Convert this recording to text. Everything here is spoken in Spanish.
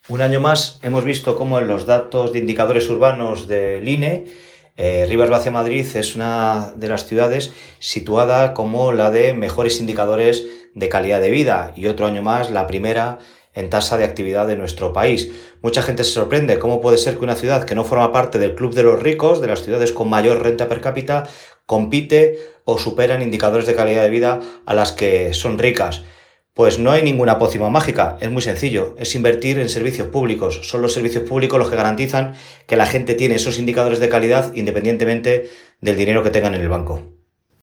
Un año más hemos visto cómo en los datos de indicadores urbanos del INE, Rivas Vacia Madrid es una de las ciudades situada como la de mejores indicadores de calidad de vida y otro año más la primera en tasa de actividad de nuestro país. Mucha gente se sorprende cómo puede ser que una ciudad que no forma parte del club de los ricos, de las ciudades con mayor renta per cápita, compite o supera en indicadores de calidad de vida a las que son ricas. Pues no hay ninguna pócima mágica, es muy sencillo, es invertir en servicios públicos. Son los servicios públicos los que garantizan que la gente tiene esos indicadores de calidad independientemente del dinero que tengan en el banco.